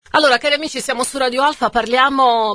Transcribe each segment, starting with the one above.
Allora, cari amici, siamo su Radio Alfa, parliamo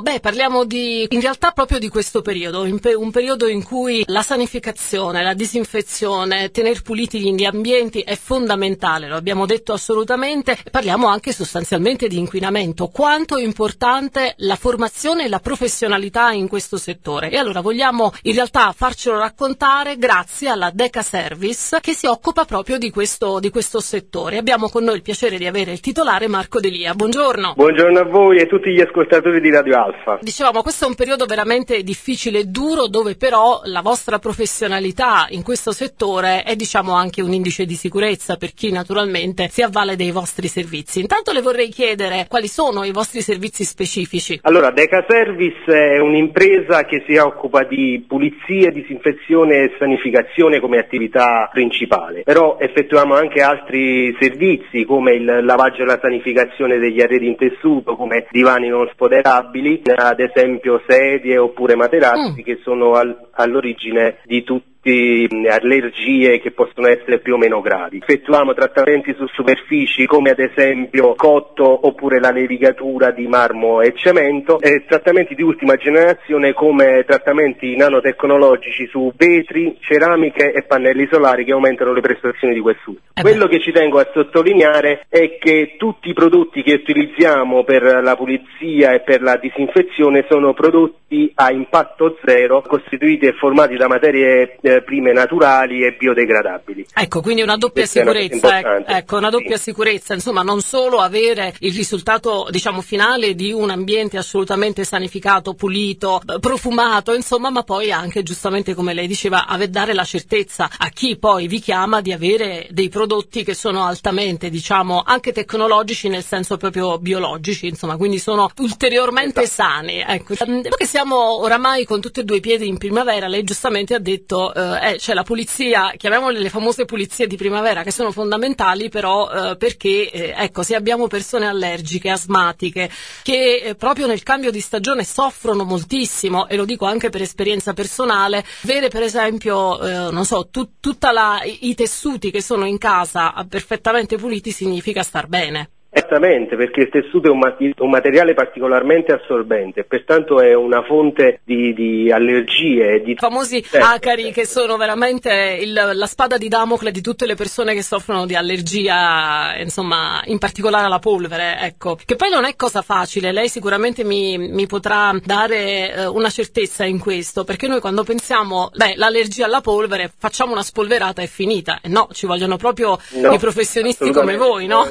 in realtà proprio di questo periodo, un periodo in cui la sanificazione, la disinfezione, tener puliti gli ambienti è fondamentale, lo abbiamo detto assolutamente, parliamo anche sostanzialmente di inquinamento, quanto è importante la formazione e la professionalità in questo settore. E allora vogliamo in realtà farcelo raccontare grazie alla Deca Service che si occupa proprio di questo settore. Abbiamo con noi il piacere di avere il titolare Marco Delia. Buongiorno. Buongiorno a voi e tutti gli ascoltatori di Radio Alfa. Dicevamo, questo è un periodo veramente difficile e duro, dove però la vostra professionalità in questo settore è, diciamo, anche un indice di sicurezza per chi naturalmente si avvale dei vostri servizi. Intanto le vorrei chiedere quali sono i vostri servizi specifici. Allora, Deca Service è un'impresa che si occupa di pulizia, disinfezione e sanificazione come attività principale, però effettuiamo anche altri servizi come il lavaggio e la sanificazione degli arredi in tessuto, come divani non spoderabili, ad esempio sedie oppure materassi che sono all'origine di tutti allergie che possono essere più o meno gravi. Effettuiamo trattamenti su superfici come ad esempio cotto oppure la levigatura di marmo e cemento, e trattamenti di ultima generazione come trattamenti nanotecnologici su vetri, ceramiche e pannelli solari che aumentano le prestazioni di quest'ultimo. Quello che ci tengo a sottolineare è che tutti i prodotti che utilizziamo per la pulizia e per la disinfezione sono prodotti a impatto zero, costituiti e formati da materie prime naturali e biodegradabili. Ecco, quindi una doppia sicurezza, una doppia sicurezza, insomma, non solo avere il risultato, diciamo, finale di un ambiente assolutamente sanificato, pulito, profumato, insomma, ma poi anche, giustamente come lei diceva, dare la certezza a chi poi vi chiama di avere dei prodotti che sono altamente, diciamo, anche tecnologici nel senso proprio biologici, insomma, quindi sono ulteriormente sani. Ecco, perché siamo oramai con tutti e due i piedi in primavera, lei giustamente ha detto c'è la pulizia, chiamiamole le famose pulizie di primavera, che sono fondamentali però perché ecco, se abbiamo persone allergiche, asmatiche, che proprio nel cambio di stagione soffrono moltissimo, e lo dico anche per esperienza personale, avere per esempio tutti i tessuti che sono in casa perfettamente puliti significa star bene. Esattamente, perché il tessuto è un materiale particolarmente assorbente e pertanto è una fonte di allergie. I famosi acari che sono veramente la spada di Damocle di tutte le persone che soffrono di allergia, insomma, in particolare alla polvere, ecco. Che poi non è cosa facile, lei sicuramente mi potrà dare una certezza in questo, perché noi quando pensiamo, l'allergia alla polvere, facciamo una spolverata e finita. No, ci vogliono proprio i professionisti come voi, no?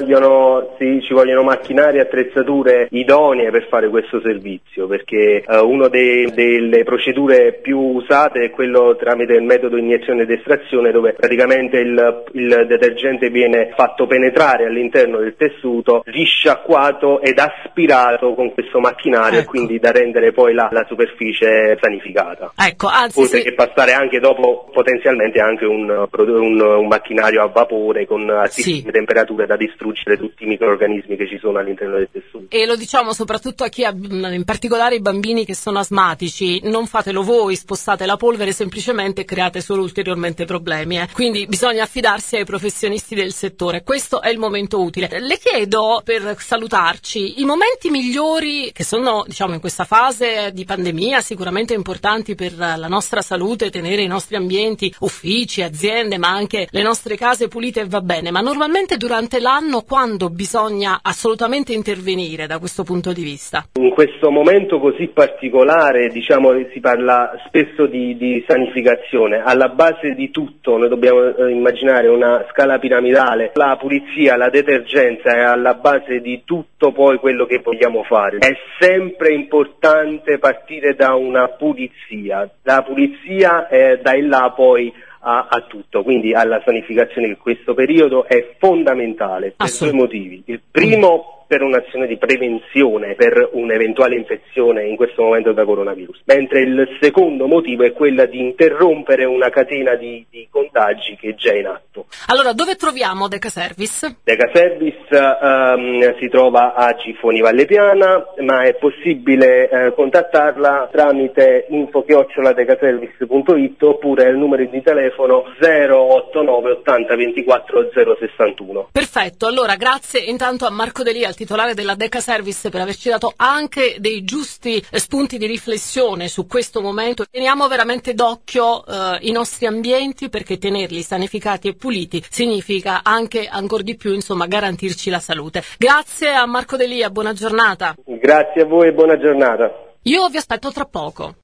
Ci vogliono macchinari e attrezzature idonee per fare questo servizio, perché una delle procedure più usate è quello tramite il metodo iniezione ed estrazione, dove praticamente il detergente viene fatto penetrare all'interno del tessuto, risciacquato ed aspirato con questo macchinario, ecco. E quindi da rendere poi la superficie sanificata. Ecco, anzi, oltre che passare anche dopo potenzialmente anche un macchinario a vapore con altissime temperature da distruggere tutti i microorganismi che ci sono all'interno del tessuto. E lo diciamo soprattutto a chi ha, in particolare i bambini che sono asmatici, non fatelo voi, spostate la polvere semplicemente e create solo ulteriormente problemi. Quindi bisogna affidarsi ai professionisti del settore, questo è il momento utile. Le chiedo, per salutarci, i momenti migliori che sono, diciamo, in questa fase di pandemia sicuramente importanti per la nostra salute, tenere i nostri ambienti, uffici, aziende, ma anche le nostre case pulite, va bene, ma normalmente durante l'anno quando bisogna assolutamente intervenire da questo punto di vista? In questo momento così particolare, diciamo, si parla spesso di sanificazione. Alla base di tutto noi dobbiamo immaginare una scala piramidale. La pulizia, la detergenza è alla base di tutto poi quello che vogliamo fare. È sempre importante partire da una pulizia. La pulizia da in là poi a tutto, quindi alla sanificazione in questo periodo è fondamentale per due motivi. Il primo, per un'azione di prevenzione per un'eventuale infezione in questo momento da coronavirus, mentre il secondo motivo è quella di interrompere una catena di contagi che è già in atto. Allora, dove troviamo Deca Service? Deca Service si trova a Giffoni Valle Piana, ma è possibile contattarla tramite info@decaservice.it oppure il numero di telefono 089 80 24 061. Perfetto, allora grazie intanto a Marco Delia, al titolare della Decca Service per averci dato anche dei giusti spunti di riflessione su questo momento. Teniamo veramente d'occhio i nostri ambienti, perché tenerli sanificati e puliti significa anche ancora di più, insomma, garantirci la salute. Grazie a Marco Delia, buona giornata. Grazie a voi e buona giornata. Io vi aspetto tra poco.